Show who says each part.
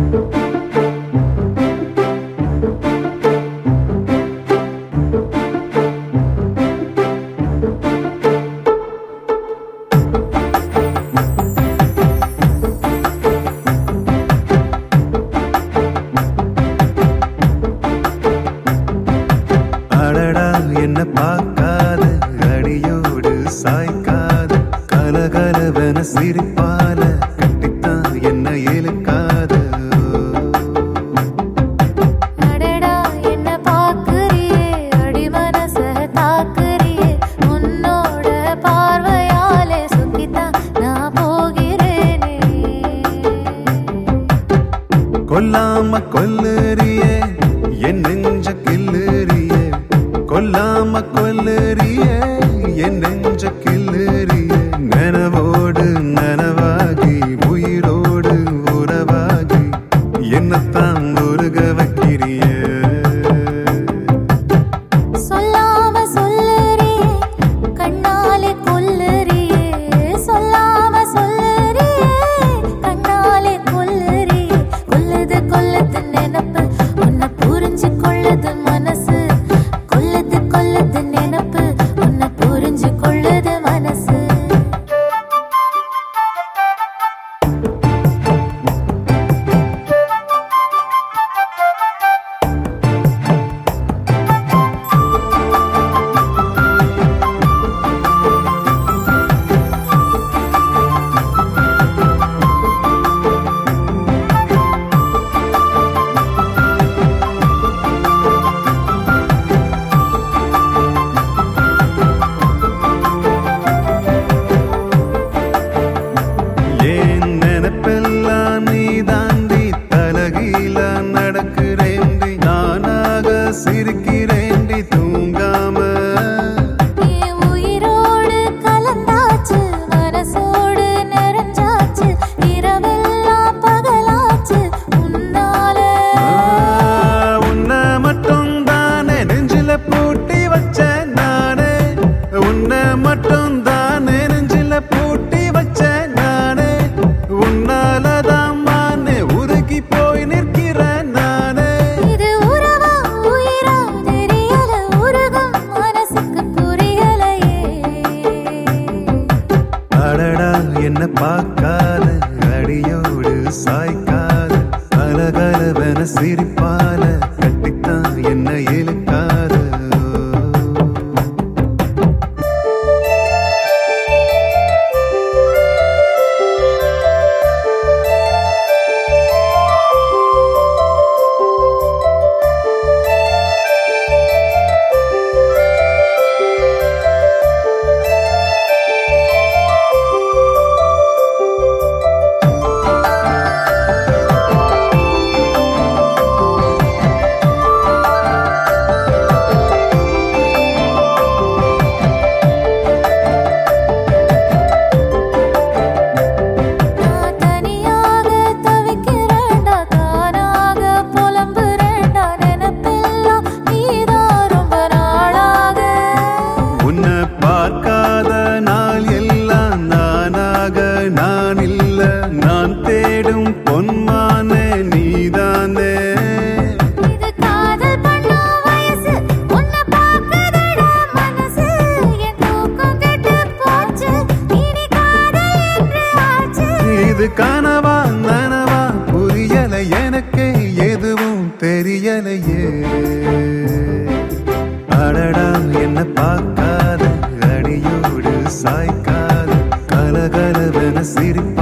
Speaker 1: என்ன பார்க்காத அடியோடு சாய்க்காத கலகலவன சிரிப்பால கட்டித்தான் என்ன இழுக்காத
Speaker 2: அடடா என்ன பாக்குறியே அடி மனச தாக்குறியே உன்னோட பார்வையாலே சுத்தித்தான் நான் போகிறேனே
Speaker 1: கொல்லாம கொல்லுறியே என் நெஞ்ச கில்லுறியே கொல்லாம கொல்லுறியே என் நெஞ்ச கில்லுறியே நனவோடு நனவாகி உயிரோடு உறவாகி என்னத்தான் உருக வைக்கிறியே
Speaker 2: சொல்லாம சொல்லுறியே கண்ணாலே கொல்லுறியே சொல்லாம சொல்லுறியே கண்ணாலே கொல்லுறியே கொல்லுது கொல்லுது நினைப்பு உன்னை புரிஞ்சு கொள்ளுது மனசு கொல்லுது நினைப்பு உன்னை புரிஞ்சு கொள்ளுது மனசு
Speaker 1: ஏன் நினைப்பெல்லாம் நீ தாண்டி தலகீழ நடக்கிறேண்டி நானாக சிரிக்கிறேண்டி தூங்காம
Speaker 2: என் உயிரோடு கலந்தாச்சு மனசோடு நிறைஞ்சாச்சு இரவெல்லாம் பகலாச்சு உன்னால
Speaker 1: உன்னை மட்டும் தானே நெஞ்சில பூட்டி வச்சேன் நானே உன்னை மட்டும் தானே நெஞ்சில பூட்டி வச்சேன் நானே உன்னாலதான் மானே உருகி போய் நிற்கிறேன் நானே
Speaker 2: இது உறவா உயிரா தெரியல உருகும் மனசுக்கு புரியலையே
Speaker 1: அடடா என்ன பார்க்காத அடியோடு சாய்க்காத கலகலவன சிரிப்பால கட்டித்தான் என்ன இழுக்காத
Speaker 2: நான் தனியாக தவிக்கிறேன்டா தானாக புலம்புறேன்டா நினைப்பெல்லாம் நீதான் ரொம்ப நாளாக
Speaker 1: உன்னை பார்க்காத நாள் எல்லாம் நானாக நான் இல்ல நான் தேடும் பொன்மானே நீதானே
Speaker 2: இது காதல் பண்ணும் வயசு உன்னை பார்க்குதடா மனசு என் தூக்கம் கெட்டு போச்சு இனி காதல் என்று ஆச்சு
Speaker 1: இது கனவா நனவா புரியல எனக்கு எதுவும் தெரியலையே அடடா என்ன பார்க்காத அடியோடு சாய்க்காத கலகலவன சிரிப்பு